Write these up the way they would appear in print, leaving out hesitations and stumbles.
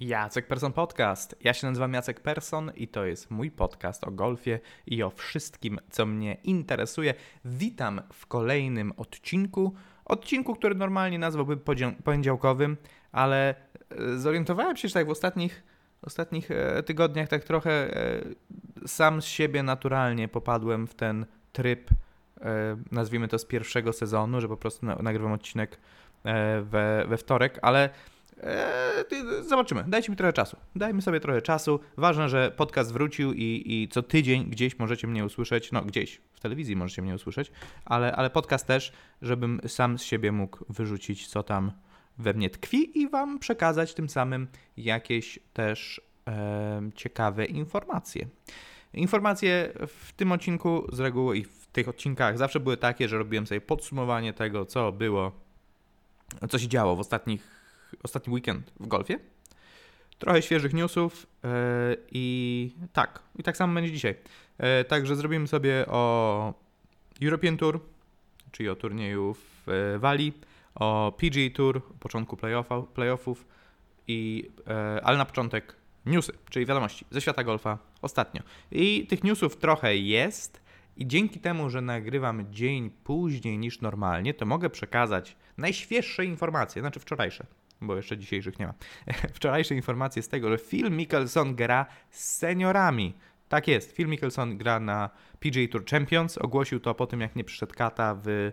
Jacek Persson Podcast. Ja się nazywam Jacek Persson i to jest mój podcast o golfie i o wszystkim, co mnie interesuje. Witam w kolejnym odcinku, który normalnie nazwałbym poniedziałkowym, ale zorientowałem się, że tak w ostatnich tygodniach tak trochę sam z siebie naturalnie popadłem w ten tryb, nazwijmy to z pierwszego sezonu, że po prostu nagrywam odcinek we wtorek, ale zobaczymy, dajcie mi trochę czasu. Dajmy sobie trochę czasu. Ważne, że podcast wrócił i co tydzień gdzieś możecie mnie usłyszeć. No gdzieś, w telewizji możecie mnie usłyszeć, ale podcast też, żebym sam z siebie mógł wyrzucić, co tam we mnie tkwi i wam przekazać tym samym jakieś też ciekawe informacje. Informacje w tym odcinku z reguły i w tych odcinkach zawsze były takie, że robiłem sobie podsumowanie tego, co się działo w ostatni weekend w golfie. Trochę świeżych newsów i tak samo będzie dzisiaj. Także zrobimy sobie o European Tour, czyli o turnieju w Walii, o PGA Tour, o początku playoffów, ale na początek newsy, czyli wiadomości ze świata golfa ostatnio. I tych newsów trochę jest i dzięki temu, że nagrywam dzień później niż normalnie, to mogę przekazać najświeższe informacje, znaczy wczorajsze, bo jeszcze dzisiejszych nie ma. Wczorajsze informacje z tego, że Phil Mickelson gra z seniorami. Tak jest, Phil Mickelson gra na PGA Tour Champions. Ogłosił to po tym, jak nie przyszedł kata w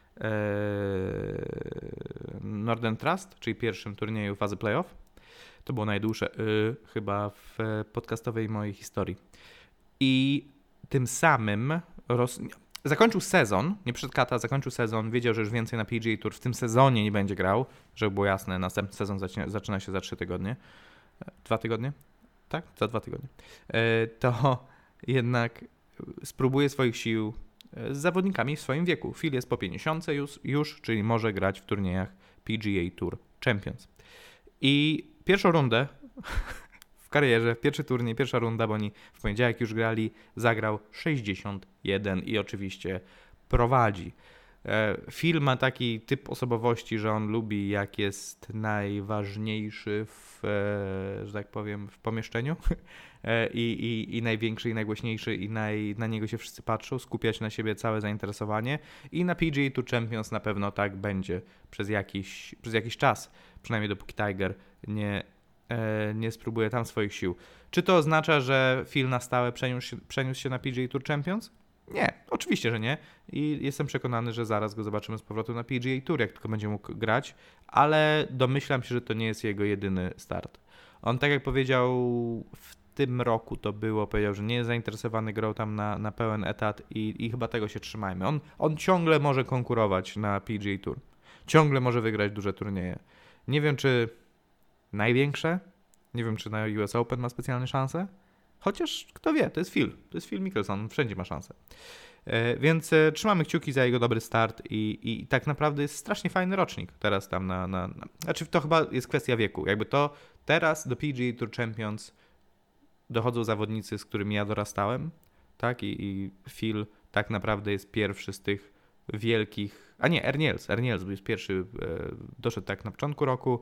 Northern Trust, czyli pierwszym turnieju fazy playoff. To było najdłuższe chyba w podcastowej mojej historii. I tym samym zakończył sezon, nie przyszedł kata, zakończył sezon, wiedział, że już więcej na PGA Tour w tym sezonie nie będzie grał, żeby było jasne, następny sezon zaczyna się za 3 tygodnie. 2 tygodnie? Tak? Za 2 tygodnie. To jednak spróbuje swoich sił z zawodnikami w swoim wieku. Phil jest po 50 już, czyli może grać w turniejach PGA Tour Champions. I pierwszą rundę w karierze, pierwszy turniej, pierwsza runda, bo oni w poniedziałek już grali, zagrał 61 i oczywiście prowadzi. Phil ma taki typ osobowości, że on lubi, jak jest najważniejszy że tak powiem, w pomieszczeniu i największy, i najgłośniejszy i na niego się wszyscy patrzą, skupiać na siebie całe zainteresowanie i na PGA Tour Champions na pewno tak będzie przez jakiś czas, przynajmniej dopóki Tiger nie spróbuje tam swoich sił. Czy to oznacza, że Phil na stałe przeniósł się na PGA Tour Champions? Nie, oczywiście, że nie. I jestem przekonany, że zaraz go zobaczymy z powrotem na PGA Tour, jak tylko będzie mógł grać, ale domyślam się, że to nie jest jego jedyny start. On, tak jak powiedział w tym roku powiedział, że nie jest zainteresowany grą tam na pełen etat i chyba tego się trzymajmy. On ciągle może konkurować na PGA Tour. Ciągle może wygrać duże turnieje. Nie wiem, czy największe. Nie wiem, czy na US Open ma specjalne szanse. Chociaż kto wie, to jest Phil Mickelson, wszędzie ma szansę. Więc trzymamy kciuki za jego dobry start i tak naprawdę jest strasznie fajny rocznik teraz tam Znaczy to chyba jest kwestia wieku. Jakby to teraz do PGA Tour Champions dochodzą zawodnicy, z którymi ja dorastałem, tak? I Phil tak naprawdę jest pierwszy z tych wielkich... A nie, Erniels był pierwszy, doszedł tak na początku roku.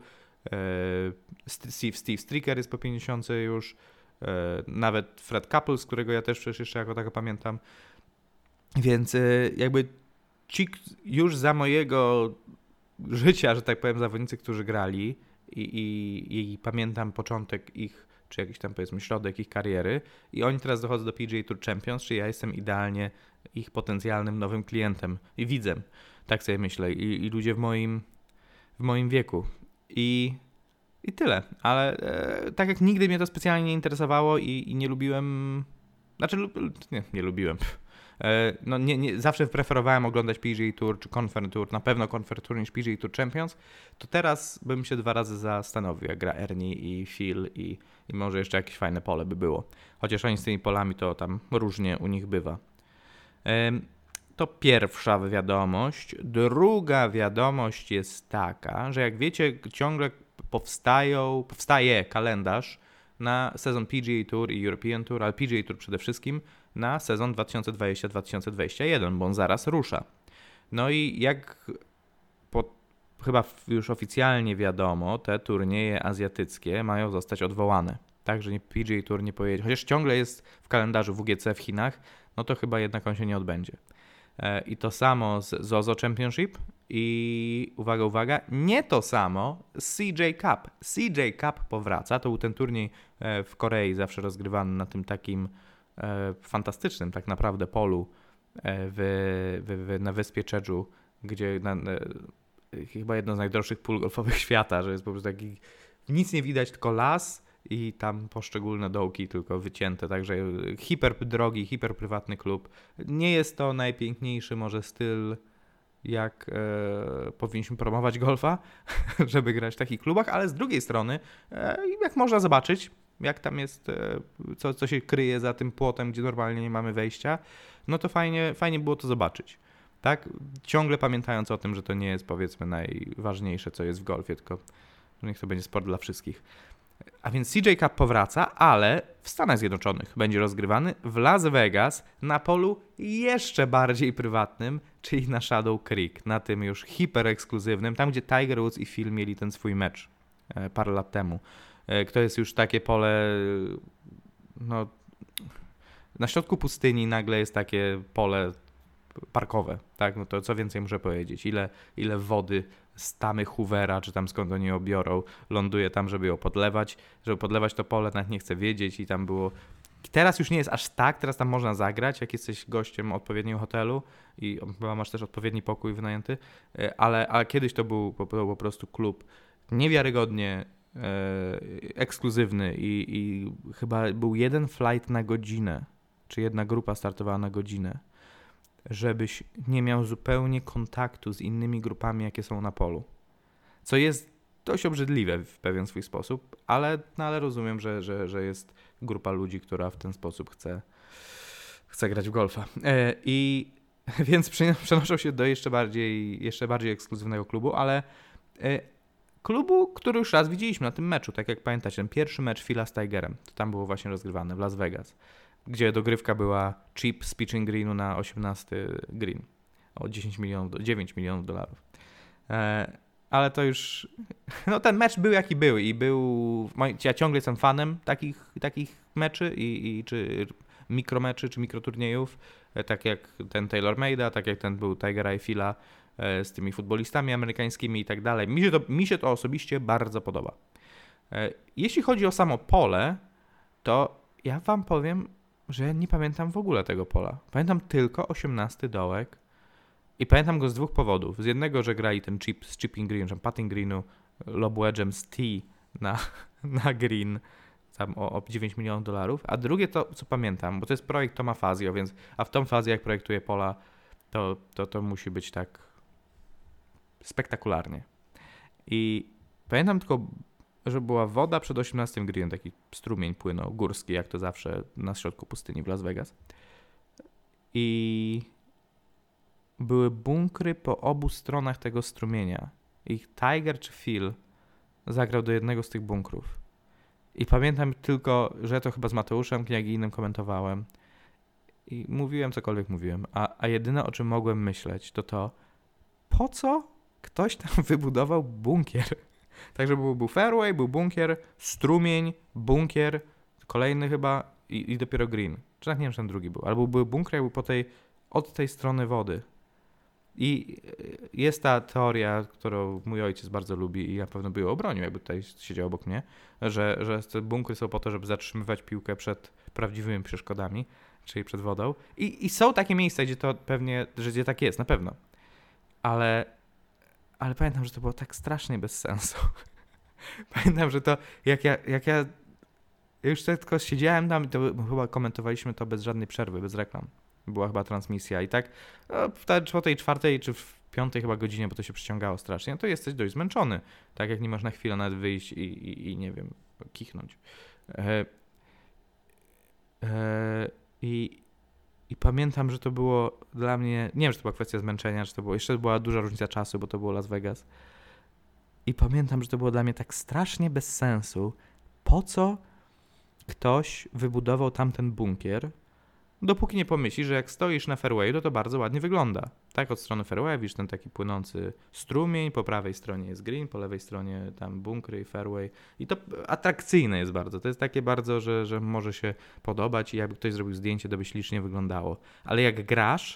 Steve Stricker jest po 50 już, nawet Fred Couples, którego ja też przecież jeszcze jako tak pamiętam, więc jakby ci już za mojego życia, że tak powiem, zawodnicy, którzy grali i pamiętam początek ich, czy jakiś tam powiedzmy środek ich kariery i oni teraz dochodzą do PGA Tour Champions, czyli ja jestem idealnie ich potencjalnym nowym klientem i widzem, tak sobie myślę, i ludzie w moim wieku. I tyle, ale tak jak nigdy mnie to specjalnie nie interesowało i nie lubiłem, znaczy nie lubiłem, nie, zawsze preferowałem oglądać PGA Tour czy Conference Tour, na pewno Conference Tour niż PGA Tour Champions, to teraz bym się 2 razy zastanowił, jak gra Ernie i Phil i może jeszcze jakieś fajne pole by było, chociaż oni z tymi polami to tam różnie u nich bywa. To pierwsza wiadomość. Druga wiadomość jest taka, że jak wiecie, ciągle powstaje kalendarz na sezon PGA Tour i European Tour, ale PGA Tour przede wszystkim na sezon 2020-2021, bo on zaraz rusza. No i jak chyba już oficjalnie wiadomo, te turnieje azjatyckie mają zostać odwołane. Tak, że PGA Tour nie pojedzie. Chociaż ciągle jest w kalendarzu WGC w Chinach, no to chyba jednak on się nie odbędzie. I to samo z ZOZO Championship i uwaga, nie to samo z CJ Cup. CJ Cup powraca, to był ten turniej w Korei zawsze rozgrywany na tym takim fantastycznym tak naprawdę polu na wyspie Jeju, gdzie chyba jedno z najdroższych pól golfowych świata, że jest po prostu taki, nic nie widać, tylko las i tam poszczególne dołki tylko wycięte, także hiperdrogi, hiperprywatny klub. Nie jest to najpiękniejszy może styl, jak powinniśmy promować golfa, żeby grać w takich klubach, ale z drugiej strony, jak można zobaczyć, jak tam jest, co się kryje za tym płotem, gdzie normalnie nie mamy wejścia, no to fajnie było to zobaczyć. Tak? Ciągle pamiętając o tym, że to nie jest powiedzmy najważniejsze, co jest w golfie, tylko niech to będzie sport dla wszystkich. A więc CJ Cup powraca, ale w Stanach Zjednoczonych będzie rozgrywany w Las Vegas na polu jeszcze bardziej prywatnym, czyli na Shadow Creek, na tym już hiperekskluzywnym, tam gdzie Tiger Woods i Phil mieli ten swój mecz parę lat temu. To jest już takie pole, no na środku pustyni nagle jest takie pole parkowe, tak? No to co więcej muszę powiedzieć, ile wody z tamy Hoovera, czy tam skąd oni ją biorą, ląduje tam, żeby ją podlewać, to pole, nawet nie chcę wiedzieć i tam było... Teraz już nie jest aż tak, teraz tam można zagrać, jak jesteś gościem odpowiedniego hotelu i chyba masz też odpowiedni pokój wynajęty, ale kiedyś to był po prostu klub niewiarygodnie ekskluzywny i chyba był jeden flight na godzinę, czy jedna grupa startowała na godzinę, żebyś nie miał zupełnie kontaktu z innymi grupami, jakie są na polu. Co jest dość obrzydliwe w pewien swój sposób, ale rozumiem, że jest grupa ludzi, która w ten sposób chce grać w golfa. I więc przenoszą się do jeszcze bardziej ekskluzywnego klubu, ale klubu, który już raz widzieliśmy na tym meczu, tak jak pamiętacie, ten pierwszy mecz Phila z Tigerem, to tam było właśnie rozgrywane w Las Vegas, gdzie dogrywka była chip z pitching greenu na 18 green o 9 milionów dolarów. Ale to już, no ten mecz był jaki był i ja ciągle jestem fanem takich meczy czy mikromeczy, czy mikroturniejów, tak jak ten TaylorMade'a, tak jak ten był Tigera i Phila z tymi futbolistami amerykańskimi i tak dalej. Mi się to osobiście bardzo podoba. Jeśli chodzi o samo pole, to ja wam powiem, że ja nie pamiętam w ogóle tego pola. Pamiętam tylko 18 dołek i pamiętam go z dwóch powodów. Z jednego, że grali ten chip z chipping green, czy putting greenu, lob wedge'em z tee na green tam o 9 milionów dolarów, a drugie to, co pamiętam, bo to jest projekt Toma Fazio, a w Tom Fazio jak projektuje pola, to musi być tak spektakularnie. I pamiętam tylko, że była woda przed 18 green, taki strumień płynął, górski, jak to zawsze na środku pustyni w Las Vegas. I były bunkry po obu stronach tego strumienia. I Tiger czy Phil zagrał do jednego z tych bunkrów. I pamiętam tylko, że to chyba z Mateuszem, jak i innym komentowałem. I mówiłem cokolwiek mówiłem. A jedyne, o czym mogłem myśleć, to po co ktoś tam wybudował bunkier? Także był fairway, był bunkier, strumień, bunkier, kolejny chyba i dopiero green. Czy tak nie wiem, czy ten drugi był. Albo był bunkier, jak był od tej strony wody. I jest ta teoria, którą mój ojciec bardzo lubi i na pewno by ją obronił, jakby tutaj siedział obok mnie, że te bunkry są po to, żeby zatrzymywać piłkę przed prawdziwymi przeszkodami, czyli przed wodą. I są takie miejsca, gdzie to pewnie, gdzie tak jest, na pewno. Ale pamiętam, że to było tak strasznie bez sensu. Pamiętam, że to jak ja już tylko siedziałem tam, to chyba komentowaliśmy to bez żadnej przerwy, bez reklam. Była chyba transmisja i tak po tej 4 czy w 5 chyba godzinie, bo to się przeciągało strasznie, to jesteś dość zmęczony. Tak jak nie można na chwilę nawet wyjść i nie wiem, kichnąć. I pamiętam, że to było dla mnie, nie wiem, czy to była kwestia zmęczenia, czy to było, jeszcze była duża różnica czasu, bo to było Las Vegas. I pamiętam, że to było dla mnie tak strasznie bez sensu, po co ktoś wybudował tamten bunkier, dopóki nie pomyślisz, że jak stoisz na fairwayu, to bardzo ładnie wygląda. Tak, od strony fairwaya widzisz ten taki płynący strumień, po prawej stronie jest green, po lewej stronie tam bunkry i fairway i to atrakcyjne jest bardzo. To jest takie bardzo, że może się podobać i jakby ktoś zrobił zdjęcie, to by ślicznie wyglądało. Ale jak grasz,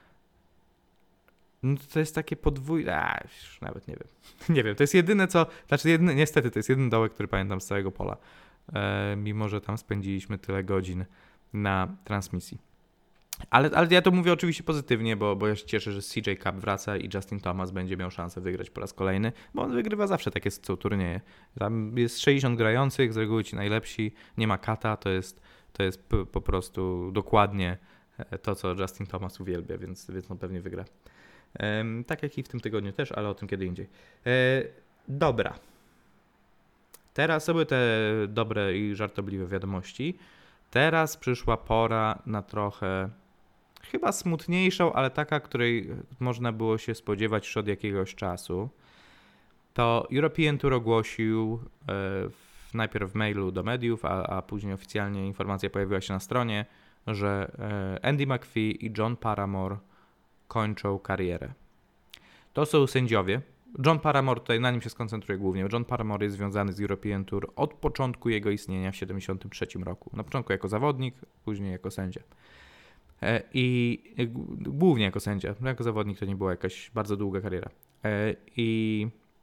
no to jest takie podwójne, już nawet nie wiem. Nie wiem, to jest jedyne niestety to jest jedyny dołek, który pamiętam z całego pola. Mimo, że tam spędziliśmy tyle godzin na transmisji. Ale ja to mówię oczywiście pozytywnie, bo ja się cieszę, że CJ Cup wraca i Justin Thomas będzie miał szansę wygrać po raz kolejny, bo on wygrywa zawsze takie turnieje. Tam jest 60 grających, z reguły ci najlepsi, nie ma kata, to jest po prostu dokładnie to, co Justin Thomas uwielbia, więc on pewnie wygra. Tak jak i w tym tygodniu też, ale o tym kiedy indziej. Dobra. Teraz były te dobre i żartobliwe wiadomości. Teraz przyszła pora na trochę chyba smutniejszą, ale taka, której można było się spodziewać już od jakiegoś czasu. To European Tour ogłosił najpierw w mailu do mediów, a później oficjalnie informacja pojawiła się na stronie, że Andy McPhee i John Paramore kończą karierę. To są sędziowie. John Paramore, tutaj na nim się skoncentruję głównie. John Paramore jest związany z European Tour od początku jego istnienia w 1973 roku. Na początku jako zawodnik, później jako sędzia. I głównie jako sędzia. Jako zawodnik to nie była jakaś bardzo długa kariera. I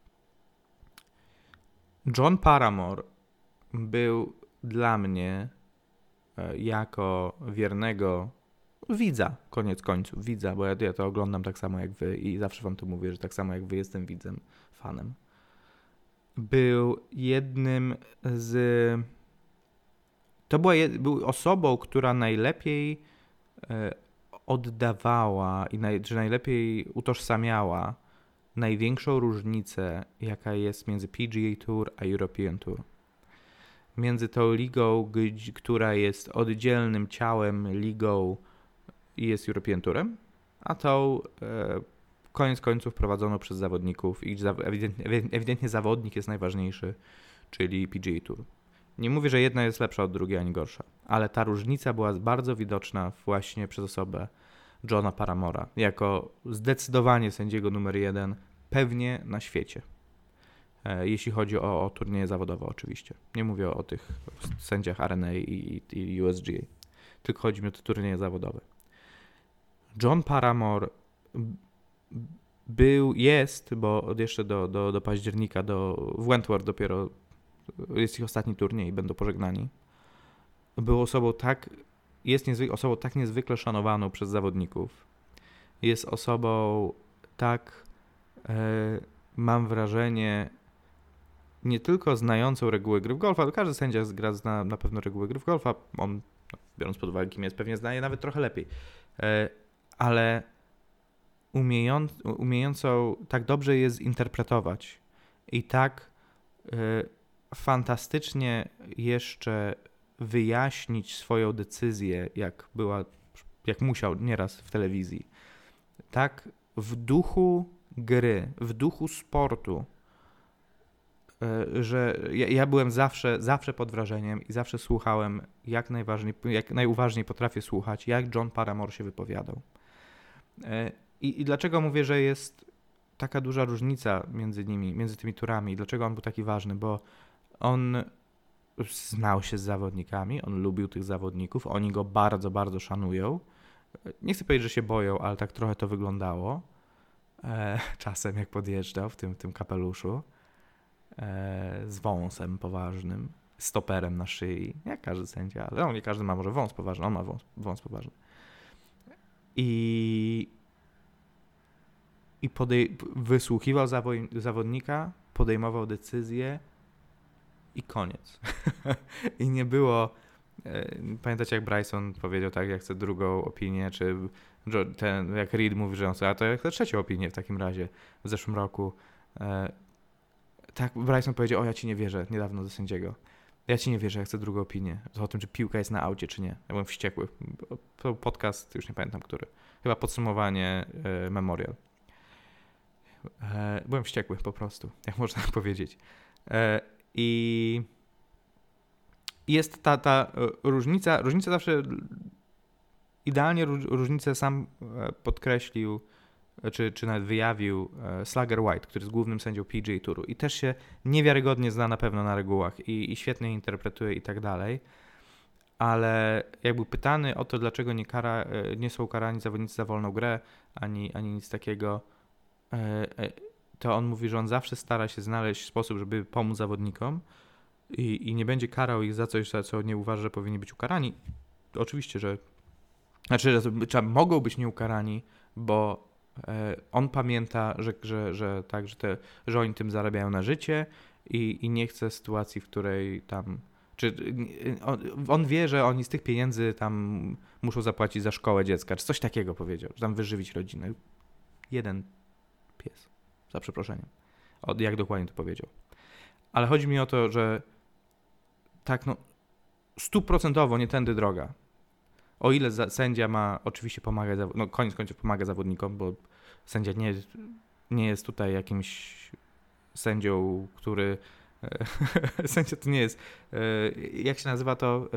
John Paramore był dla mnie jako wiernego widza, koniec końców, widza, bo ja to oglądam tak samo jak wy i zawsze wam to mówię, że tak samo jak wy jestem widzem, fanem. Był jednym z... Był osobą, która najlepiej oddawała i czy najlepiej utożsamiała największą różnicę, jaka jest między PGA Tour a European Tour. Między tą ligą, która jest oddzielnym ciałem ligą i jest European Tourem, a tą koniec końców prowadzoną przez zawodników i ewidentnie zawodnik jest najważniejszy, czyli PGA Tour. Nie mówię, że jedna jest lepsza od drugiej, ani gorsza, ale ta różnica była bardzo widoczna właśnie przez osobę Johna Paramora, jako zdecydowanie sędziego numer 1 pewnie na świecie. Jeśli chodzi o turnieje zawodowe oczywiście. Nie mówię o tych sędziach RNA i USGA, tylko chodzi mi o te turnieje zawodowe. John Paramore jest, bo jeszcze do października, w Wentworth dopiero jest ich ostatni turniej i będą pożegnani. Był osobą osobą tak niezwykle szanowaną przez zawodników. Jest osobą tak, mam wrażenie, nie tylko znającą reguły gry w golfa, każdy sędzia zna na pewno reguły gry w golfa, on, biorąc pod uwagę kim jest, pewnie zna je nawet trochę lepiej, ale umiejącą tak dobrze je zinterpretować i tak fantastycznie jeszcze wyjaśnić swoją decyzję, jak musiał nieraz w telewizji. Tak w duchu gry, w duchu sportu, że ja byłem zawsze pod wrażeniem i zawsze słuchałem, jak najuważniej potrafię słuchać, jak John Paramore się wypowiadał. I dlaczego mówię, że jest taka duża różnica między tymi turami, dlaczego on był taki ważny, bo on znał się z zawodnikami, on lubił tych zawodników, oni go bardzo, bardzo szanują. Nie chcę powiedzieć, że się boją, ale tak trochę to wyglądało. Czasem jak podjeżdżał w tym kapeluszu, z wąsem poważnym, stoperem na szyi, jak każdy sędzia, ale nie każdy ma może wąs poważny, on ma wąs poważny. I wysłuchiwał zawodnika, podejmował decyzję i koniec. I nie było... Pamiętacie, jak Bryson powiedział tak, ja chcę drugą opinię, czy jak Reed mówi, że on chce, a to ja chcę trzecią opinię w takim razie w zeszłym roku. Tak, Bryson powiedział, ja ci nie wierzę, niedawno do sędziego. Ja ci nie wierzę, ja chcę drugą opinię. O tym, czy piłka jest na aucie, czy nie. Ja byłem wściekły. To podcast, już nie pamiętam, który. Chyba podsumowanie Memorial. Byłem wściekły po prostu, jak można powiedzieć. I jest ta różnica zawsze idealnie różnicę sam podkreślił, czy nawet wyjawił Slugger White, który jest głównym sędzią PGA Touru i też się niewiarygodnie zna na pewno na regułach i świetnie interpretuje i tak dalej, ale jak był pytany o to, dlaczego nie są karani zawodnicy za wolną grę, ani nic takiego, to on mówi, że on zawsze stara się znaleźć sposób, żeby pomóc zawodnikom i nie będzie karał ich za coś, za co nie uważa, że powinni być ukarani. Oczywiście, że mogą być nieukarani, bo on pamięta, że oni tym zarabiają na życie i nie chce sytuacji, w której tam... On wie, że oni z tych pieniędzy tam muszą zapłacić za szkołę dziecka, czy coś takiego powiedział, że tam wyżywić rodzinę. Jeden pies, za przeproszeniem. Jak dokładnie to powiedział. Ale chodzi mi o to, że tak 100% nie tędy droga. O ile sędzia ma oczywiście pomagać, koniec końców pomaga zawodnikom, bo sędzia nie jest tutaj jakimś sędzią, który... Sędzia to nie jest... Jak się nazywa to?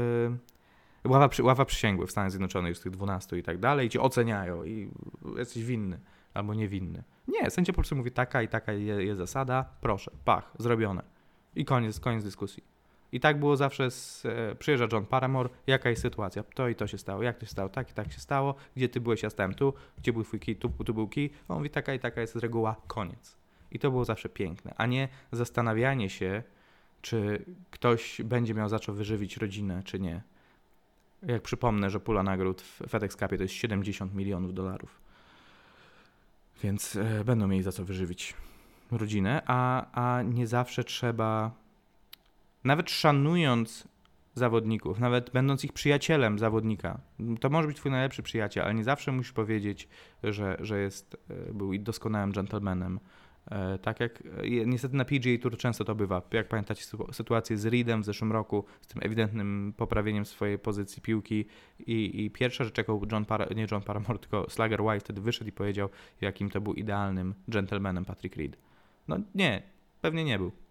Ława przysięgłych w Stanach Zjednoczonych, z tych 12 i tak dalej, i cię oceniają i jesteś winny albo niewinny. Nie, sędzia po prostu mówi taka i taka jest zasada, proszę, pach, zrobione. I koniec dyskusji. I tak było zawsze, przyjeżdża John Paramore, jaka jest sytuacja, to i to się stało, jak to się stało, tak i tak się stało, gdzie ty byłeś, ja stałem tu, gdzie był twój kij, tu był kij, on mówi taka i taka jest reguła, koniec. I to było zawsze piękne, a nie zastanawianie się, czy ktoś będzie miał za co wyżywić rodzinę, czy nie. Jak przypomnę, że pula nagród w FedEx Cupie to jest $70 milionów. Więc będą mieli za co wyżywić rodzinę, a nie zawsze trzeba, nawet szanując zawodników, nawet będąc ich przyjacielem zawodnika, to może być twój najlepszy przyjaciel, ale nie zawsze musisz powiedzieć, że był doskonałym dżentelmenem. Tak jak niestety na PGA Tour często to bywa. Jak pamiętacie sytuację z Reedem w zeszłym roku, z tym ewidentnym poprawieniem swojej pozycji piłki i pierwsza rzecz, jaką nie John Paramore, tylko Slugger White wtedy wyszedł i powiedział, jakim to był idealnym gentlemanem Patrick Reed. No nie, pewnie nie był,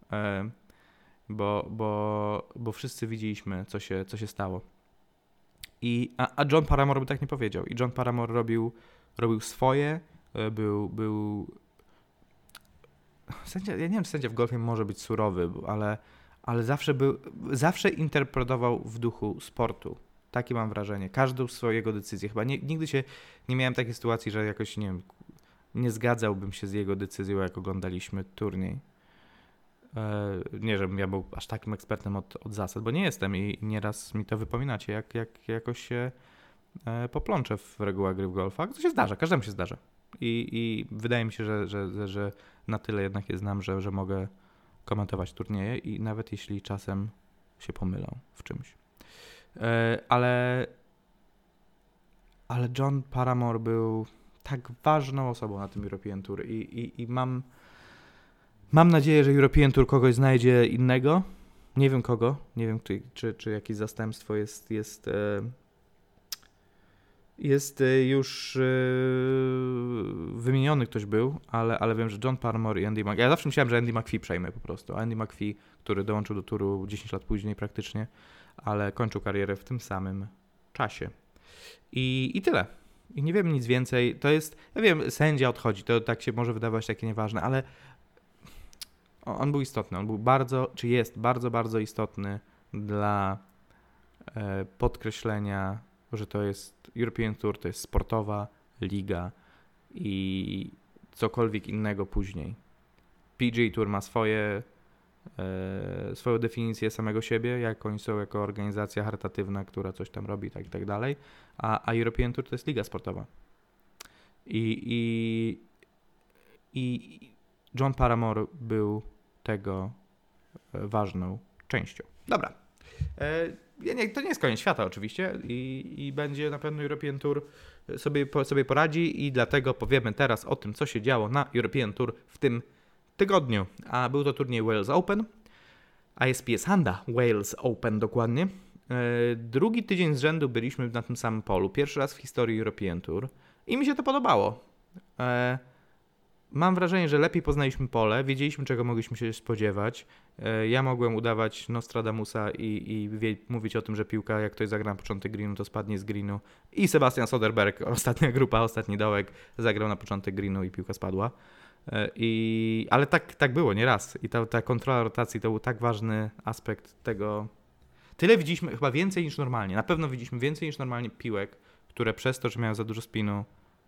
bo wszyscy widzieliśmy, co się stało. A John Paramore by tak nie powiedział. I John Paramore robił swoje, był sędzia, ja nie wiem, czy sędzia w golfie może być surowy, ale zawsze interpretował w duchu sportu. Takie mam wrażenie. Każdą swojego decyzję. Chyba nigdy nie miałem takiej sytuacji, że jakoś, nie wiem, nie zgadzałbym się z jego decyzją, jak oglądaliśmy turniej. Nie, żebym ja był aż takim ekspertem od zasad, bo nie jestem i nieraz mi to wypominacie, jak jakoś się poplączę w regułach gry w golfa. To się zdarza, każdemu się zdarza. I wydaje mi się, że na tyle jednak je znam, że mogę komentować turnieje i nawet jeśli czasem się pomylą w czymś. Ale John Paramore był tak ważną osobą na tym European Tour i mam nadzieję, że European Tour kogoś znajdzie innego. Nie wiem kogo, nie wiem czy jakieś zastępstwo jest już wymieniony ktoś był, ale wiem, że John Paramore i Andy McPhee. Ja zawsze myślałem, że Andy McPhee przejmie po prostu. Andy McPhee, który dołączył do turu 10 lat później praktycznie, ale kończył karierę w tym samym czasie. I tyle. I nie wiem nic więcej. To jest, ja wiem, sędzia odchodzi, to tak się może wydawać takie nieważne, ale on był istotny. On był jest bardzo, bardzo istotny dla podkreślenia, że to jest European Tour, to jest sportowa liga i cokolwiek innego później. PGA Tour ma swoją definicję samego siebie, jak oni są jako organizacja charytatywna, która coś tam robi i tak dalej, a European Tour to jest liga sportowa. I John Paramore był tego ważną częścią. Dobra. To nie jest koniec świata oczywiście i będzie na pewno European Tour sobie poradzi i dlatego powiemy teraz o tym, co się działo na European Tour w tym tygodniu. A był to turniej Wales Open, ISPS Handa Wales Open dokładnie. Drugi tydzień z rzędu byliśmy na tym samym polu, pierwszy raz w historii European Tour i mi się to podobało. mam wrażenie, że lepiej poznaliśmy pole, wiedzieliśmy, czego mogliśmy się spodziewać. Ja mogłem udawać Nostradamusa i mówić o tym, że piłka, jak ktoś zagra na początek greenu, to spadnie z greenu. I Sebastian Soderberg, ostatnia grupa, ostatni dołek, zagrał na początek greenu i piłka spadła. Ale tak było, nie raz. I ta kontrola rotacji to był tak ważny aspekt tego. Tyle widzieliśmy, chyba więcej niż normalnie. Na pewno widzieliśmy więcej niż normalnie piłek, które przez to, że miały za dużo spinu,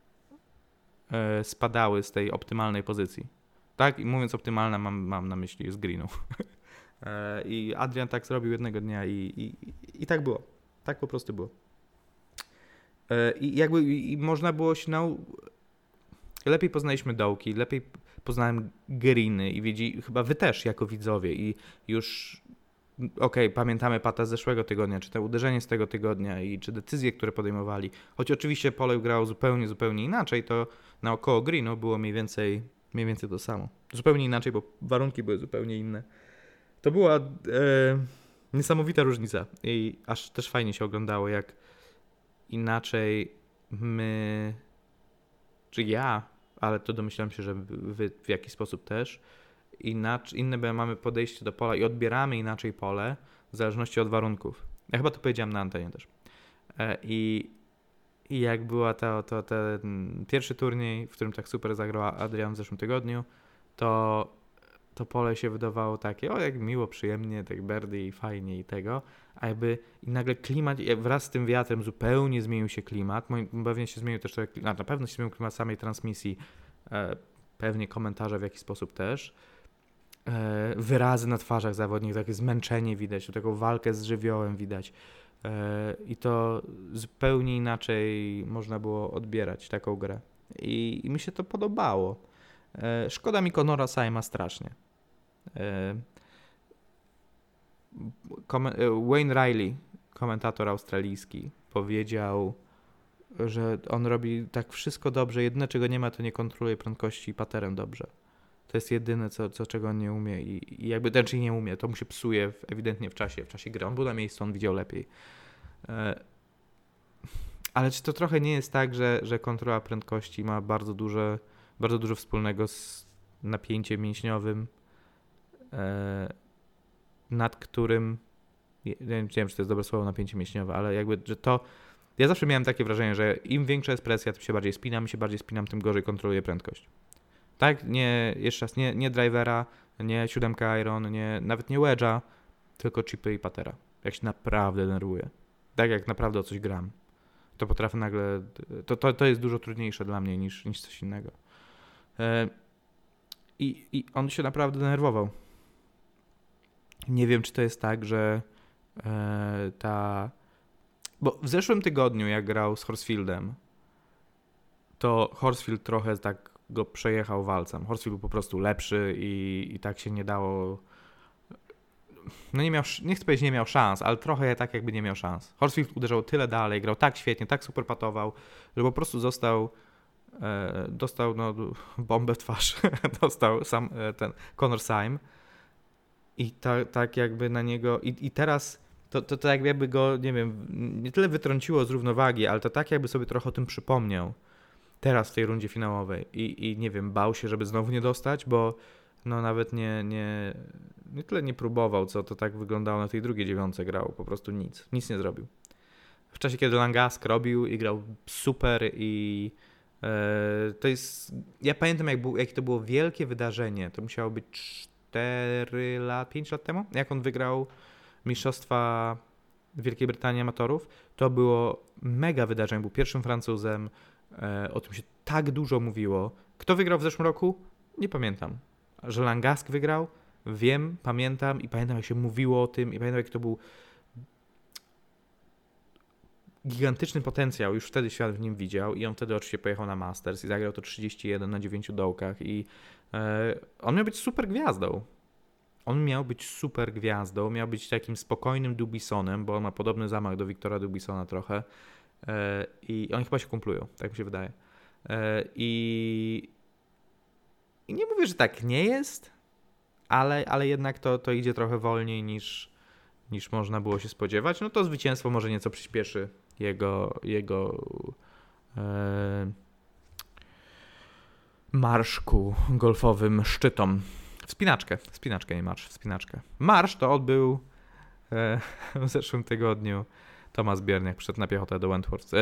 spadały z tej optymalnej pozycji. Tak? I mówiąc optymalna, mam na myśli z greenu. I Adrian tak zrobił jednego dnia i tak było. Tak po prostu było. I można było się lepiej poznaliśmy dołki, lepiej poznałem greeny i chyba wy też jako widzowie i już pamiętamy pata z zeszłego tygodnia, czy to uderzenie z tego tygodnia czy decyzje, które podejmowali. Choć oczywiście pole grał zupełnie inaczej, to naokoło greenu było mniej więcej to samo. Zupełnie inaczej, bo warunki były zupełnie inne. To była niesamowita różnica i aż też fajnie się oglądało, jak inaczej czy ja, ale to domyślam się, że wy w jakiś sposób też, inne mamy podejście do pola i odbieramy inaczej pole w zależności od warunków. Ja chyba to powiedziałem na antenie też. I jak była ten pierwszy turniej, w którym tak super zagrał Adrian w zeszłym tygodniu, to pole się wydawało takie, jak miło, przyjemnie, tak birdie i fajnie i tego, i nagle klimat, wraz z tym wiatrem zupełnie zmienił się klimat, pewnie się zmienił też na pewno się zmienił klimat samej transmisji, pewnie komentarze w jakiś sposób też, wyrazy na twarzach zawodników, takie zmęczenie widać, taką walkę z żywiołem widać i to zupełnie inaczej można było odbierać taką grę i mi się to podobało. Szkoda mi Conora Syma strasznie. Wayne Riley, komentator australijski, powiedział, że on robi tak wszystko dobrze, jedyne czego nie ma, to nie kontroluje prędkości paterem dobrze. To jest jedyne, czego on nie umie i jakby ten nie umie, to mu się psuje ewidentnie w czasie gry. On był na miejscu, on widział lepiej. Ale czy to trochę nie jest tak, że kontrola prędkości ma bardzo dużo wspólnego z napięciem mięśniowym, nad którym, nie wiem, czy to jest dobre słowo, napięcie mięśniowe, ale że to, ja zawsze miałem takie wrażenie, że im większa jest presja, tym się bardziej spinam, tym gorzej kontroluję prędkość. Tak, jeszcze raz, nie drivera, nie 7 iron, nawet nie wedge'a, tylko chipy i patera. Jak się naprawdę denerwuję. Tak jak naprawdę o coś gram. To potrafię nagle, to jest dużo trudniejsze dla mnie niż coś innego. I on się naprawdę denerwował. Nie wiem, czy to jest tak, że bo w zeszłym tygodniu, jak grał z Horsfieldem, to Horsfield trochę tak go przejechał walcem. Horsfield był po prostu lepszy i tak się nie dało. No nie chcę powiedzieć, nie miał szans, ale trochę tak jakby nie miał szans. Horsfield uderzał tyle dalej, grał tak świetnie, tak super patował, że po prostu dostał bombę w twarz. Dostał sam ten Conor Sym i tak jakby na niego i teraz to jakby go, nie wiem, nie tyle wytrąciło z równowagi, ale to tak jakby sobie trochę o tym przypomniał teraz w tej rundzie finałowej i nie wiem, bał się, żeby znowu nie dostać, bo nawet nie tyle nie próbował, co to tak wyglądało na tej drugiej dziewiątce, grał po prostu nic nie zrobił. W czasie, kiedy Langask robił i grał super i to jest, ja pamiętam jakie to było wielkie wydarzenie, to musiało być 5 lat temu, jak on wygrał mistrzostwa Wielkiej Brytanii amatorów, to było mega wydarzenie, był pierwszym Francuzem, o tym się tak dużo mówiło. Kto wygrał w zeszłym roku? Nie pamiętam. Że Langask wygrał? Wiem, pamiętam jak się mówiło o tym i pamiętam jak to był gigantyczny potencjał, już wtedy świat w nim widział i on wtedy oczywiście pojechał na Masters i zagrał to 31 na 9 dołkach i on miał być super gwiazdą. Miał być takim spokojnym Dubisonem, bo on ma podobny zamach do Wiktora Dubisona trochę i oni chyba się kumplują, tak mi się wydaje. I nie mówię, że tak nie jest, ale jednak to idzie trochę wolniej niż można było się spodziewać. No to zwycięstwo może nieco przyspieszy jego marsz ku golfowym szczytom. Wspinaczkę, nie marsz, wspinaczkę. Marsz to odbył w zeszłym tygodniu Tomasz Bierniak, przyszedł na piechotę do Wentworth,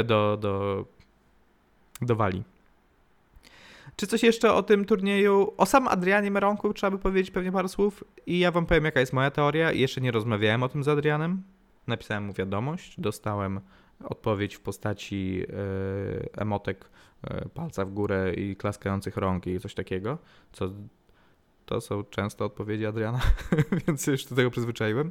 do Walii. Czy coś jeszcze o tym turnieju? O sam Adrianie Meronku trzeba by powiedzieć pewnie parę słów i ja wam powiem, jaka jest moja teoria. Jeszcze nie rozmawiałem o tym z Adrianem. Napisałem mu wiadomość, dostałem odpowiedź w postaci emotek palca w górę i klaskających rąk i coś takiego, co to są często odpowiedzi Adriana, więc już do tego przyzwyczaiłem.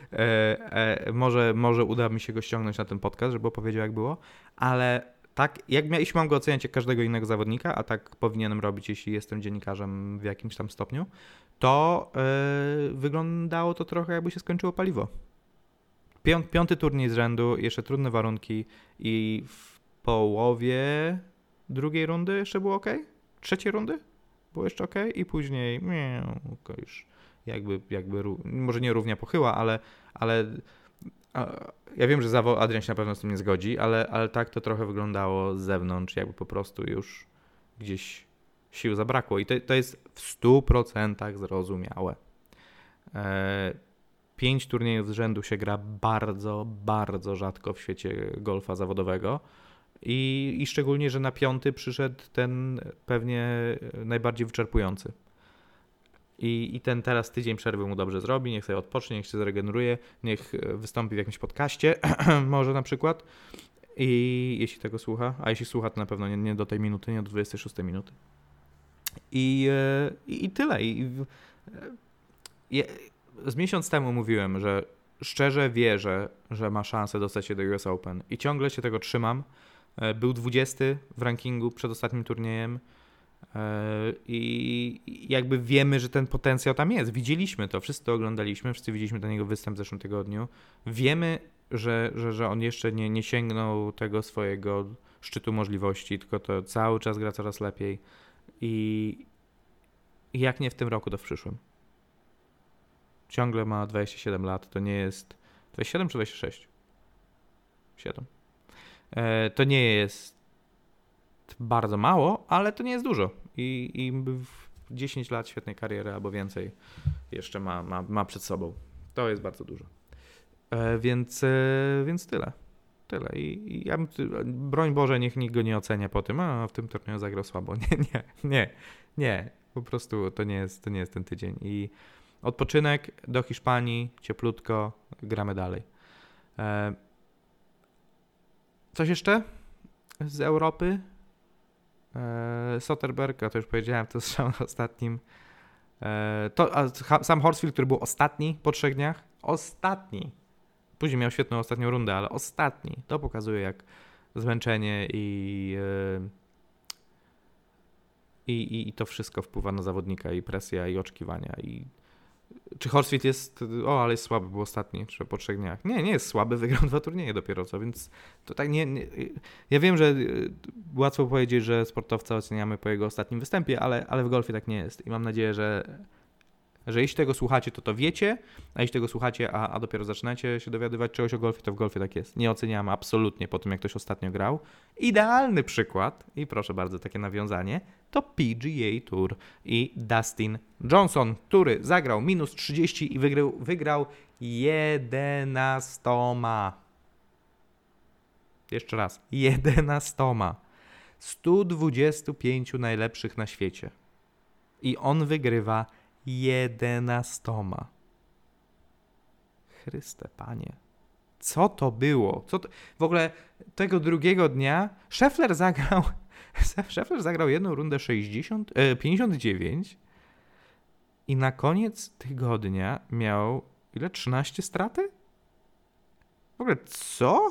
Może uda mi się go ściągnąć na ten podcast, żeby opowiedział jak było, ale tak, jeśli mam go oceniać jak każdego innego zawodnika, a tak powinienem robić, jeśli jestem dziennikarzem w jakimś tam stopniu, to wyglądało to trochę jakby się skończyło paliwo. Piąty turniej z rzędu, jeszcze trudne warunki i w połowie drugiej rundy jeszcze było ok? Trzeciej rundy było jeszcze ok? I później już jakby może nie równia pochyła, ale ja wiem, że Adrian się na pewno z tym nie zgodzi, ale tak to trochę wyglądało z zewnątrz, jakby po prostu już gdzieś sił zabrakło i to jest w 100% zrozumiałe. 5 turniejów z rzędu się gra bardzo, bardzo rzadko w świecie golfa zawodowego i szczególnie, że na 5 przyszedł ten pewnie najbardziej wyczerpujący. I ten teraz tydzień przerwy mu dobrze zrobi, niech sobie odpocznie, niech się zregeneruje, niech wystąpi w jakimś podcaście, może na przykład, i jeśli tego słucha, a jeśli słucha, to na pewno nie do tej minuty, nie do 26 minuty. I tyle. Z miesiąc temu mówiłem, że szczerze wierzę, że ma szansę dostać się do US Open i ciągle się tego trzymam. Był 20 w rankingu przed ostatnim turniejem. I jakby wiemy, że ten potencjał tam jest. Widzieliśmy to, wszyscy to oglądaliśmy, wszyscy widzieliśmy ten jego występ w zeszłym tygodniu. Wiemy, że on jeszcze nie sięgnął tego swojego szczytu możliwości, tylko to cały czas gra coraz lepiej. I jak nie w tym roku, to w przyszłym. Ciągle ma 27 lat, to nie jest... 27 czy 26? 7. To nie jest bardzo mało, ale to nie jest dużo. I 10 lat świetnej kariery albo więcej jeszcze ma przed sobą. To jest bardzo dużo. Więc tyle. I ja broń Boże, niech nikt go nie ocenia po tym, a w tym turnieju zagrał słabo. Nie. Po prostu to nie jest ten tydzień. I odpoczynek do Hiszpanii, cieplutko, gramy dalej. Coś jeszcze z Europy? Soderberg, a to już powiedziałem, to strzał na ostatnim. Sam Horsfield, który był ostatni po 3 dniach. Ostatni. Później miał świetną ostatnią rundę, ale ostatni. To pokazuje, jak zmęczenie i to wszystko wpływa na zawodnika, i presja, i oczekiwania. Czy Horsfield jest... ale jest słaby, był ostatni po 3 dniach. Nie jest słaby, wygrał 2 turnieje dopiero co, więc to tak nie... Ja wiem, że łatwo powiedzieć, że sportowca oceniamy po jego ostatnim występie, ale w golfie tak nie jest. I mam nadzieję, że jeśli tego słuchacie, to wiecie, a jeśli tego słuchacie, a dopiero zaczynacie się dowiadywać czegoś o golfie, to w golfie tak jest. Nie oceniamy absolutnie po tym, jak ktoś ostatnio grał. Idealny przykład, i proszę bardzo, takie nawiązanie, to PGA Tour i Dustin Johnson, który zagrał -30 i wygrał 11. Jeszcze raz, 11. 125 najlepszych na świecie. I on wygrywa 11. Chryste Panie. Co to było? W ogóle tego drugiego dnia Scheffler zagrał jedną rundę 59 i na koniec tygodnia miał 13 straty? W ogóle co?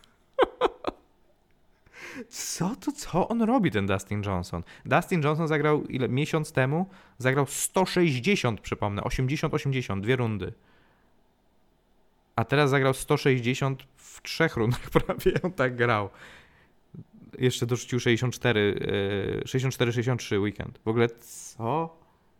Co on robi, ten Dustin Johnson? Dustin Johnson zagrał miesiąc temu? Zagrał 160, przypomnę, 80-80, 2 rundy. A teraz zagrał 160 w 3 rundach prawie, on tak grał. Jeszcze dorzucił 64-63 weekend. W ogóle co?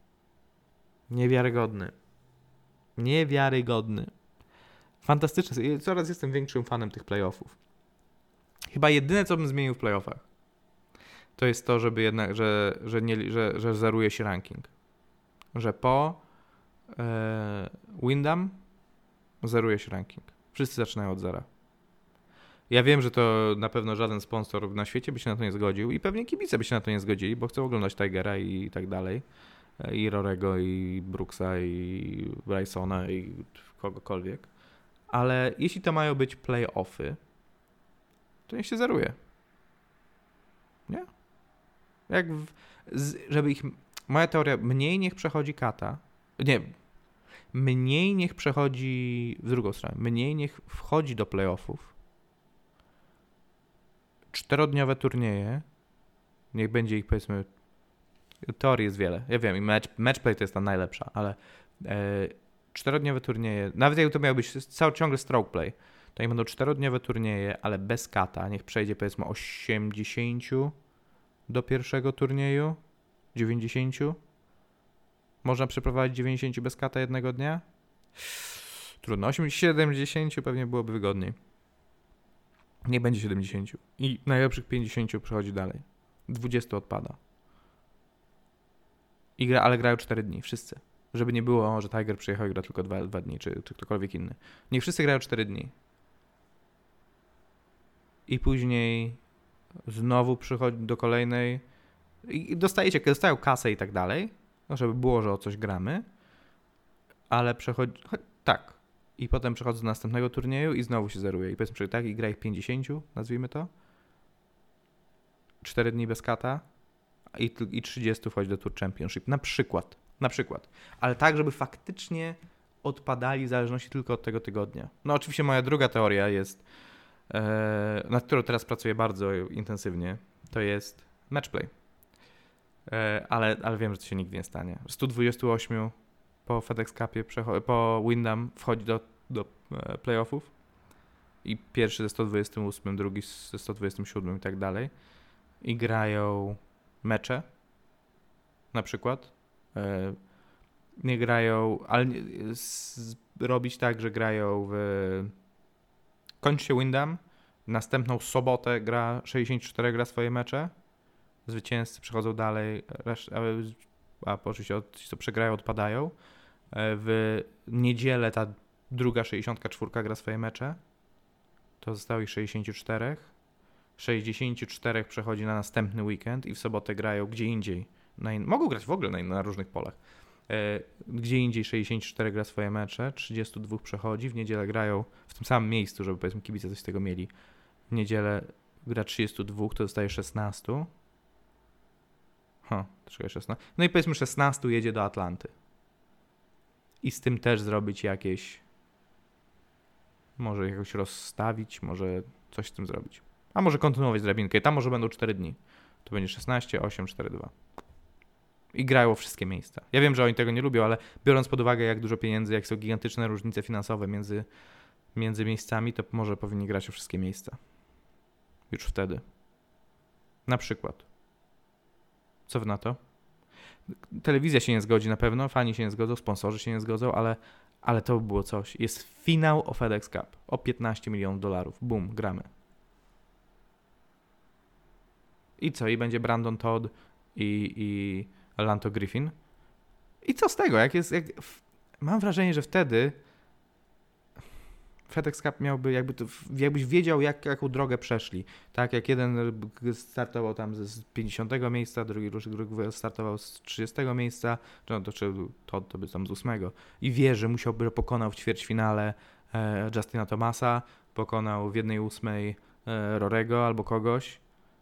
Niewiarygodny. Fantastyczne. Coraz jestem większym fanem tych playoffów. Chyba jedyne, co bym zmienił w playoffach, to jest to, żeby jednak, że zeruje się ranking. Że po Windham zeruje się ranking. Wszyscy zaczynają od zera. Ja wiem, że to na pewno żaden sponsor na świecie by się na to nie zgodził i pewnie kibice by się na to nie zgodzili, bo chcą oglądać Tigera i tak dalej. I Rorego, i Brooksa, i Brysona, i kogokolwiek. Ale jeśli to mają być play-offy, to niech się zeruje. Nie? Żeby ich... Moja teoria, mniej niech przechodzi kata. Nie. Mniej niech przechodzi w drugą stronę. Mniej niech wchodzi do play-offów. 4-dniowe turnieje. Niech będzie ich, powiedzmy, teorii jest wiele. Ja wiem, i matchplay to jest ta najlepsza, ale 4-dniowe turnieje, nawet jakby to miało być ciągle stroke play, to niech będą 4-dniowe turnieje, ale bez kata. Niech przejdzie, powiedzmy, 80 do pierwszego turnieju, 90. Można przeprowadzić 90 bez kata jednego dnia? Trudno. 70 pewnie byłoby wygodniej. Nie będzie 70. I najlepszych 50 przechodzi dalej. 20 odpada. Ale grają 4 dni, wszyscy. Żeby nie było, że Tiger przyjechał i gra tylko 2 dni, czy ktokolwiek inny. Niech wszyscy grają 4 dni. I później znowu przychodzi do kolejnej i dostają kasę i tak dalej, no żeby było, że o coś gramy, ale przechodzi... Tak. I potem przechodzę do następnego turnieju i znowu się zeruje. I powiedzmy, że tak, i gra ich 50, nazwijmy to. 4 dni bez kata i 30 wchodzi do Tour Championship. Na przykład. Ale tak, żeby faktycznie odpadali w zależności tylko od tego tygodnia. No oczywiście moja druga teoria jest, nad którą teraz pracuję bardzo intensywnie, to jest matchplay. Ale wiem, że to się nigdy nie stanie. 128 po FedEx Cupie, po Windham wchodzi do playoffów i pierwszy ze 128, drugi ze 127 i tak dalej. I grają mecze na przykład. Nie grają, ale robić tak, że grają kończy się Windham, następną sobotę 64 gra swoje mecze, zwycięzcy przechodzą dalej, a oczywiście ci, co przegrają, odpadają. W niedzielę ta druga 64 gra swoje mecze, to zostało ich 64. 64 przechodzi na następny weekend i w sobotę grają gdzie indziej. Mogą grać w ogóle na różnych polach. Gdzie indziej 64 gra swoje mecze, 32 przechodzi, w niedzielę grają w tym samym miejscu, żeby, powiedzmy, kibice coś z tego mieli. W niedzielę gra 32, to zostaje 16. Czekaj, 16. No i powiedzmy 16 jedzie do Atlanty. I z tym też zrobić jakieś... Może jakoś rozstawić, może coś z tym zrobić. A może kontynuować drabinkę. Tam może będą 4 dni. To będzie 16, 8, 4, 2. I grają wszystkie miejsca. Ja wiem, że oni tego nie lubią, ale biorąc pod uwagę, jak dużo pieniędzy, jak są gigantyczne różnice finansowe między miejscami, to może powinni grać o wszystkie miejsca. Już wtedy. Na przykład. Co wy na to? Telewizja się nie zgodzi na pewno, fani się nie zgodzą, sponsorzy się nie zgodzą, ale to by było coś. Jest finał o FedEx Cup o $15 milionów. Bum, gramy. I co? I będzie Brandon Todd i Lanto Griffin. I co z tego? Mam wrażenie, że wtedy FedEx Cup miałby jakbyś wiedział, jaką drogę przeszli. Tak, jak jeden startował tam z 50 miejsca, drugi startował z 30 miejsca, to by tam z 8. I wie, że pokonał w ćwierćfinale Justina Thomasa, pokonał w 1/8 Rorego albo kogoś,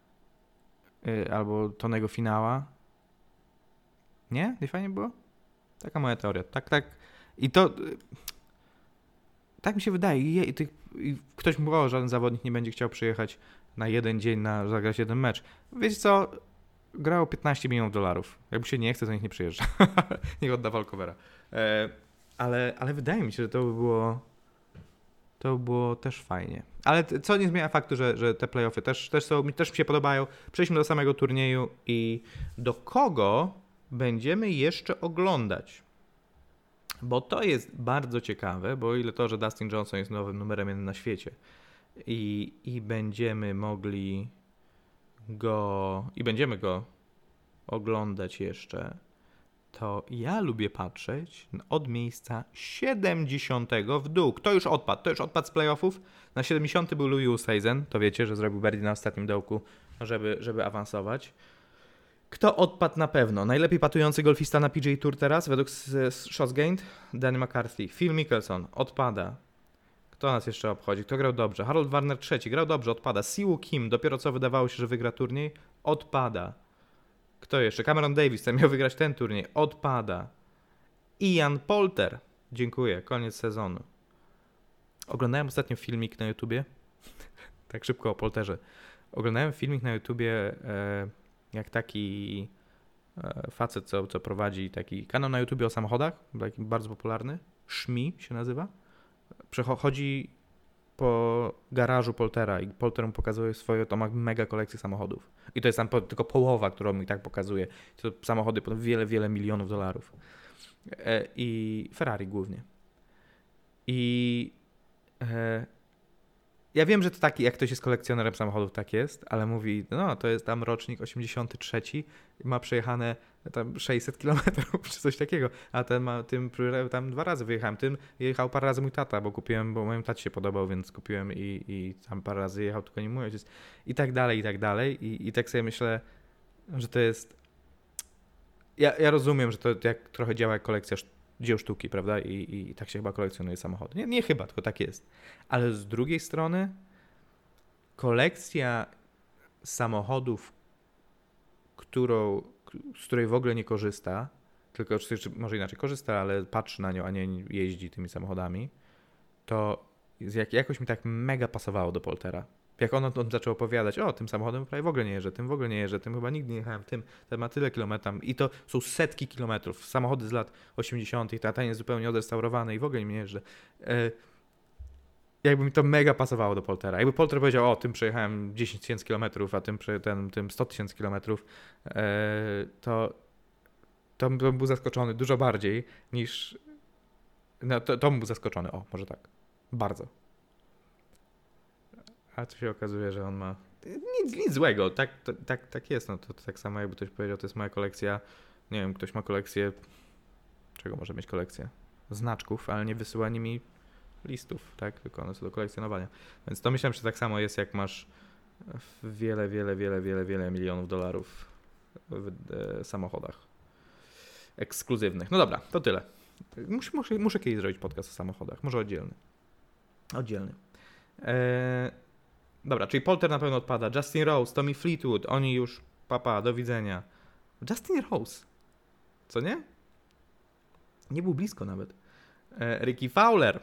albo Tonego Finała. Nie? Nie fajnie było? Taka moja teoria. Tak. I to... Tak mi się wydaje. I ktoś mówił, że żaden zawodnik nie będzie chciał przyjechać na jeden dzień zagrać jeden mecz. Wiecie co? Grało $15 milionów. Jakby się nie chce, to niech nie przyjeżdża. Niech odda walkowera. Ale wydaje mi się, że to by było też fajnie. Ale co nie zmienia faktu, że te play-offy też mi się podobają. Przejdźmy do samego turnieju i do kogo będziemy jeszcze oglądać. Bo to jest bardzo ciekawe, bo o ile to, że Dustin Johnson jest nowym numerem 1 na świecie i będziemy mogli go i będziemy go oglądać jeszcze, to ja lubię patrzeć od miejsca 70 w dół. Kto już odpadł? To już odpadł z playoffów. Na 70 był Louis Oosthuizen. To wiecie, że zrobił birdie na ostatnim dołku, żeby awansować. Kto odpadł na pewno? Najlepiej patujący golfista na PGA Tour teraz, według Shots Gained? Danny McCarthy. Phil Mickelson odpada. Kto nas jeszcze obchodzi? Kto grał dobrze? Harold Varner III grał dobrze, odpada. Siwoo Kim, dopiero co wydawało się, że wygra turniej, odpada. Kto jeszcze? Cameron Davis, ten miał wygrać ten turniej, odpada. Ian Poulter, dziękuję, koniec sezonu. Oglądałem ostatnio filmik na YouTubie, tak szybko o Poulterze. Oglądałem filmik na YouTubie, jak taki facet, co prowadzi taki kanał na YouTubie o samochodach, taki bardzo popularny, Szmi się nazywa. Przechodzi po garażu Poultera i Poulter mu pokazuje swoją, to ma mega kolekcję samochodów. I to jest tam tylko połowa, którą mi tak pokazuje. To samochody po wiele, wiele milionów dolarów. I Ferrari głównie. I ja wiem, że to taki, jak ktoś jest kolekcjonerem samochodów, tak jest, ale mówi, no to jest tam rocznik 83, ma przejechane tam 600 km czy coś takiego, a ten ma tym tam 2 razy wyjechałem, tym jechał parę razy mój tata, bo kupiłem, bo mojemu tacie się podobał, więc kupiłem i tam parę razy jechał, tylko nie mój ojciec i tak dalej, i tak dalej i tak sobie myślę, że to jest, ja rozumiem, że to jak trochę działa jak kolekcja dzieł sztuki, prawda? I tak się chyba kolekcjonuje samochody. Nie chyba, tylko tak jest. Ale z drugiej strony kolekcja samochodów, z której w ogóle nie korzysta, tylko czy może inaczej korzysta, ale patrzy na nią, a nie jeździ tymi samochodami, to jakoś mi tak mega pasowało do Poultera. Jak on zaczął opowiadać, tym samochodem prawie w ogóle nie jeżdżę, tym chyba nigdy nie jechałem, ten ma tyle kilometrów i to są setki kilometrów. Samochody z lat 80., ten jest zupełnie odrestaurowany i w ogóle nie jeżdżę. Jakby mi to mega pasowało do Poultera. Jakby Poulter powiedział, tym przejechałem 10 tysięcy kilometrów, a tym 100 tysięcy kilometrów, to bym był zaskoczony dużo bardziej niż... No, to bym był zaskoczony, może tak. Bardzo. A tu się okazuje, że on ma nic złego, tak jest, no to tak samo jakby ktoś powiedział, to jest moja kolekcja, nie wiem, ktoś ma kolekcję, czego może mieć kolekcję? Znaczków, ale nie wysyłanie mi listów, tak, tylko one są do kolekcjonowania. Więc to myślałem, że tak samo jest, jak masz wiele milionów dolarów w samochodach ekskluzywnych. No dobra, to tyle. Muszę kiedyś zrobić podcast o samochodach, może oddzielny. Dobra, czyli Poulter na pewno odpada. Justin Rose, Tommy Fleetwood, oni już, do widzenia. Justin Rose, co nie? Nie był blisko nawet. Ricky Fowler.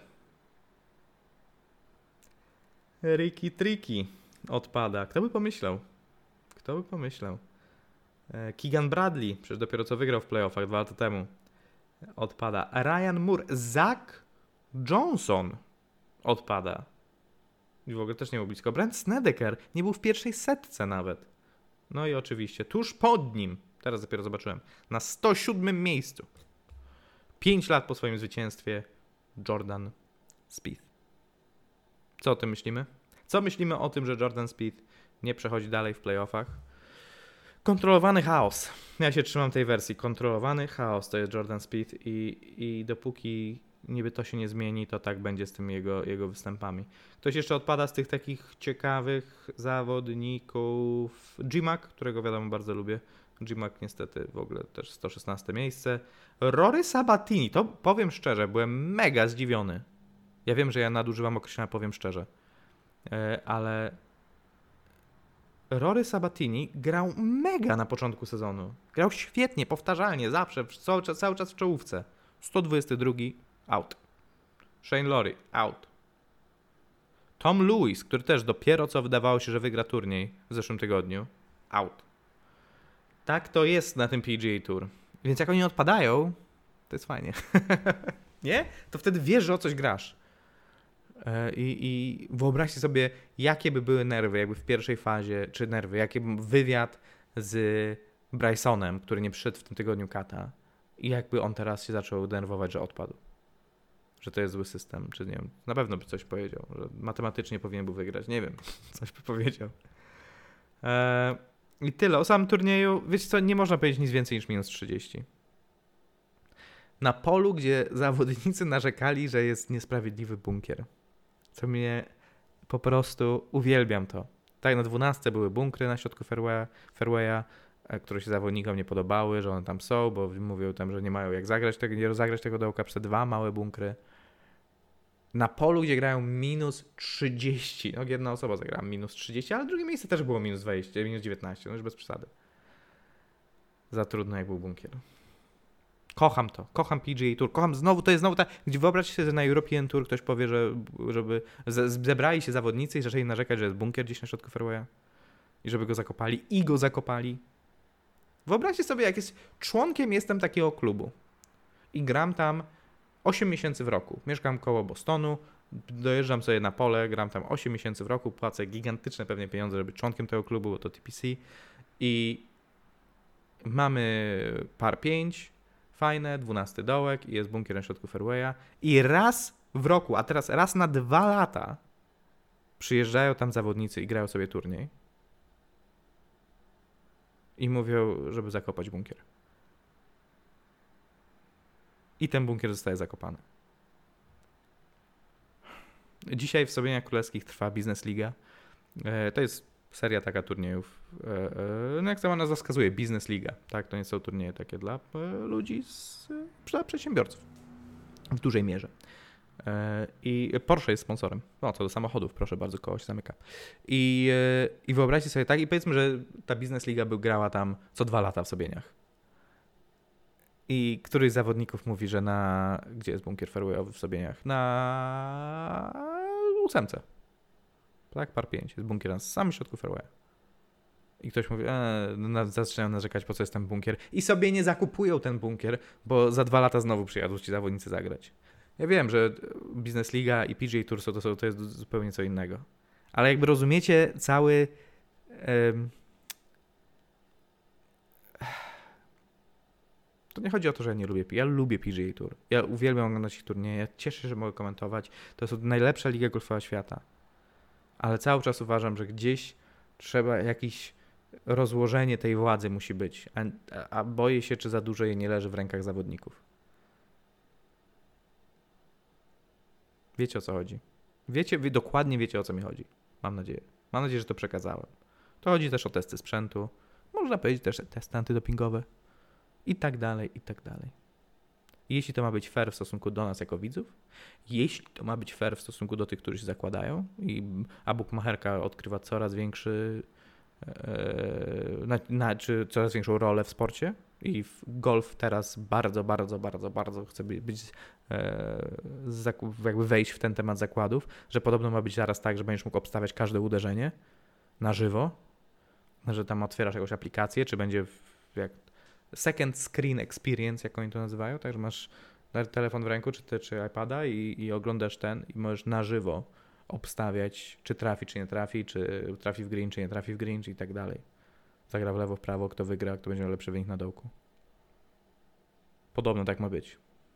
Ricky Tricky odpada. Kto by pomyślał? Keegan Bradley, przecież dopiero co wygrał w playoffach 2 lata temu. Odpada. Ryan Moore. Zach Johnson odpada. I w ogóle też nie był blisko. Brent Snedeker nie był w pierwszej setce nawet. No i oczywiście tuż pod nim, teraz dopiero zobaczyłem, na 107 miejscu. 5 lat po swoim zwycięstwie Jordan Spieth. Co o tym myślimy? Co myślimy o tym, że Jordan Spieth nie przechodzi dalej w playoffach? Kontrolowany chaos. Ja się trzymam tej wersji. Kontrolowany chaos to jest Jordan Spieth i dopóki niby to się nie zmieni, to tak będzie z tymi jego występami. Ktoś jeszcze odpada z tych takich ciekawych zawodników. G-Mac, którego wiadomo bardzo lubię. G-Mac niestety w ogóle też 116 miejsce. Rory Sabatini, to powiem szczerze, byłem mega zdziwiony. Ja wiem, że ja nadużywam określenia, powiem szczerze. Ale Rory Sabatini grał mega na początku sezonu. Grał świetnie, powtarzalnie, zawsze, cały czas w czołówce. 122 out. Shane Lowry out. Tom Lewis, który też dopiero co wydawało się, że wygra turniej w zeszłym tygodniu, out. Tak to jest na tym PGA Tour. Więc jak oni odpadają, to jest fajnie. Nie? To wtedy wiesz, że o coś grasz. I wyobraźcie sobie, jakie by były nerwy, jakby w pierwszej fazie, jaki by wywiad z Brysonem, który nie przyszedł w tym tygodniu kata i jakby on teraz się zaczął denerwować, że odpadł. Że to jest zły system, czy nie wiem, na pewno by coś powiedział, że matematycznie powinien był wygrać, nie wiem, coś by powiedział. I tyle. O samym turnieju, wiecie co, nie można powiedzieć nic więcej niż minus 30. Na polu, gdzie zawodnicy narzekali, że jest niesprawiedliwy bunkier. Co mnie po prostu uwielbiam to. Tak, na 12 były bunkry na środku fairwaya, które się zawodnikom nie podobały, że one tam są, bo mówią tam, że nie mają jak nie rozegrać tego dołka przez 2 małe bunkry. Na polu, gdzie grają minus 30, no jedna osoba zagrała minus 30, ale drugie miejsce też było minus 20, minus 19, no już bez przesady. Za trudno jak był bunkier. Kocham to, kocham PGA Tour, kocham znowu, to jest znowu tak, gdzie wyobraźcie sobie, że na European Tour ktoś powie, żeby zebrali się zawodnicy i zaczęli narzekać, że jest bunkier gdzieś na środku fairwaya i żeby go zakopali i go zakopali. Wyobraźcie sobie, jak jest członkiem jestem takiego klubu i gram tam 8 miesięcy w roku. Mieszkam koło Bostonu, dojeżdżam sobie na pole, gram tam 8 miesięcy w roku, płacę gigantyczne pewnie pieniądze, żeby być członkiem tego klubu, bo to TPC i mamy par 5, fajne, 12 dołek i jest bunkier na środku fairwaya i raz w roku, a teraz raz na 2 lata przyjeżdżają tam zawodnicy i grają sobie turniej i mówią, żeby zakopać bunkier. I ten bunkier zostaje zakopany. Dzisiaj w Sobieniach Królewskich trwa Business Liga. To jest seria taka turniejów. No jak sama nazwa wskazuje, Business Liga. Tak, to nie są turnieje takie dla ludzi, dla przedsiębiorców. W dużej mierze. I Porsche jest sponsorem. No, co do samochodów, proszę bardzo, koło się zamyka. I wyobraźcie sobie tak, i powiedzmy, że ta Business Liga grała tam co 2 lata w Sobieniach. I któryś z zawodników mówi, że gdzie jest bunkier fairwayowy w Sobieniach? Na 8. Tak, par 5. Jest bunkier na samym środku fairwaya. I ktoś mówi, zaczynają narzekać, po co jest ten bunkier. I sobie nie zakupują ten bunkier, bo za 2 lata znowu przyjadą ci zawodnicy zagrać. Ja wiem, że Business Liga i PGA Tour to jest zupełnie co innego. Ale jakby rozumiecie cały... To nie chodzi o to, że ja nie lubię. Ja lubię PGA Tour. Ja uwielbiam oglądać ich turnieje. Ja cieszę się, że mogę komentować. To jest najlepsza liga golfowa świata. Ale cały czas uważam, że gdzieś trzeba jakieś rozłożenie tej władzy musi być. A boję się, czy za dużo jej nie leży w rękach zawodników. Wiecie, o co chodzi. Wy dokładnie wiecie, o co mi chodzi. Mam nadzieję. Mam nadzieję, że to przekazałem. To chodzi też o testy sprzętu. Można powiedzieć też testy antydopingowe. I tak dalej, i tak dalej. Jeśli to ma być fair w stosunku do nas jako widzów, jeśli to ma być fair w stosunku do tych, którzy się zakładają, a bukmacherka odkrywa coraz większy, czy coraz większą rolę w sporcie i golf teraz bardzo chce być jakby wejść w ten temat zakładów, że podobno ma być zaraz tak, że będziesz mógł obstawiać każde uderzenie na żywo, że tam otwierasz jakąś aplikację, czy będzie jak second screen experience, jak oni to nazywają, tak, że masz telefon w ręku, czy iPada i oglądasz i możesz na żywo obstawiać, czy trafi, czy nie trafi, czy trafi w green, czy nie trafi w green, czy i tak dalej. Zagra w lewo, w prawo, kto wygra, kto będzie miał lepszy wynik na dołku. Podobno tak ma być.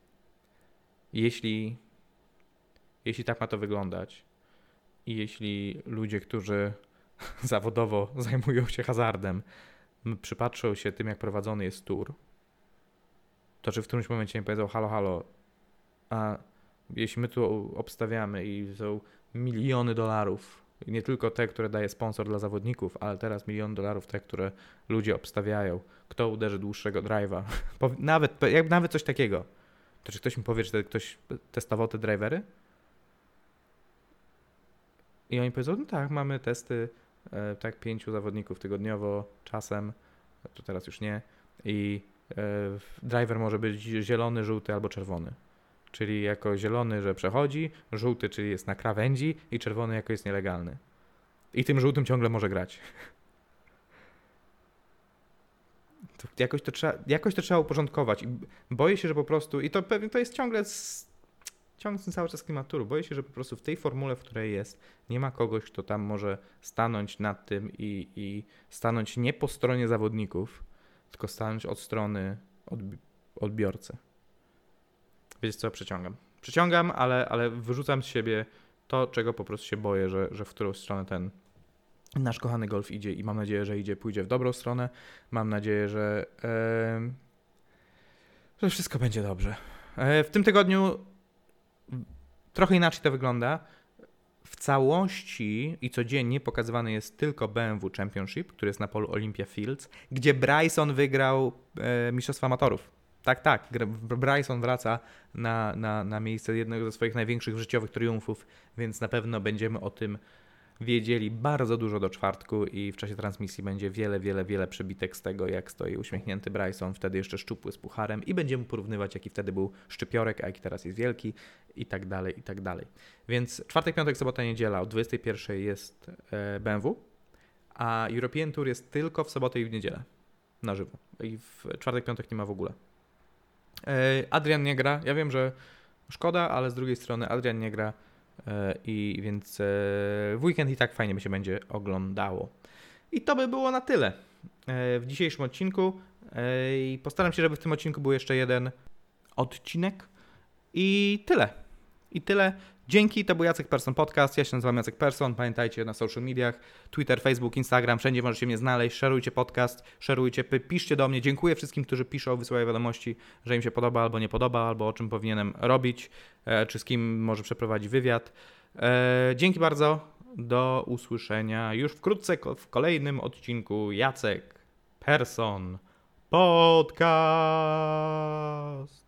Jeśli tak ma to wyglądać i jeśli ludzie, którzy zawodowo zajmują się hazardem, przypatrzą się tym, jak prowadzony jest tour, to czy w którymś momencie mi powiedzą, halo, a jeśli my tu obstawiamy i są miliony dolarów, nie tylko te, które daje sponsor dla zawodników, ale teraz miliony dolarów te, które ludzie obstawiają, kto uderzy dłuższego drive'a, nawet coś takiego, to czy ktoś mi powie, że ktoś testował te drivery? I oni powiedzą, no tak, mamy testy, tak 5 zawodników tygodniowo, czasem, to teraz już nie, i driver może być zielony, żółty albo czerwony. Czyli jako zielony, że przechodzi, żółty, czyli jest na krawędzi i czerwony jako jest nielegalny. I tym żółtym ciągle może grać. To jakoś to trzeba uporządkować. I boję się, że po prostu, i to pewnie to jest ciągle cały czas klimat touru. Boję się, że po prostu w tej formule, w której jest, nie ma kogoś, kto tam może stanąć nad tym i stanąć nie po stronie zawodników, tylko stanąć od strony odbiorcy. Wiecie co, przeciągam, ale wyrzucam z siebie to, czego po prostu się boję, że w którą stronę ten nasz kochany golf idzie i mam nadzieję, że pójdzie w dobrą stronę. Mam nadzieję, że wszystko będzie dobrze. W tym tygodniu trochę inaczej to wygląda. W całości i codziennie pokazywany jest tylko BMW Championship, który jest na polu Olympia Fields, gdzie Bryson wygrał Mistrzostwa Amatorów. Tak, Bryson wraca na miejsce jednego ze swoich największych życiowych triumfów, więc na pewno będziemy o tym wiedzieli bardzo dużo do czwartku i w czasie transmisji będzie wiele przebitek z tego, jak stoi uśmiechnięty Bryson, wtedy jeszcze szczupły z pucharem i będziemy porównywać, jaki wtedy był szczypiorek, a jaki teraz jest wielki i tak dalej. Więc czwartek, piątek, sobota, niedziela o 21 jest BMW, a European Tour jest tylko w sobotę i w niedzielę na żywo. I w czwartek, piątek nie ma w ogóle. Adrian nie gra, ja wiem, że szkoda, ale z drugiej strony Adrian nie gra, i więc w weekend i tak fajnie by się będzie oglądało. I to by było na tyle w dzisiejszym odcinku. I postaram się, żeby w tym odcinku był jeszcze jeden odcinek. I tyle. Dzięki, to był Jacek Persson Podcast. Ja się nazywam Jacek Persson. Pamiętajcie na social mediach, Twitter, Facebook, Instagram, wszędzie możecie mnie znaleźć. Szerujcie podcast, piszcie do mnie. Dziękuję wszystkim, którzy piszą, wysyłają wiadomości, że im się podoba albo nie podoba, albo o czym powinienem robić, czy z kim może przeprowadzić wywiad. Dzięki bardzo. Do usłyszenia już wkrótce w kolejnym odcinku Jacek Persson Podcast.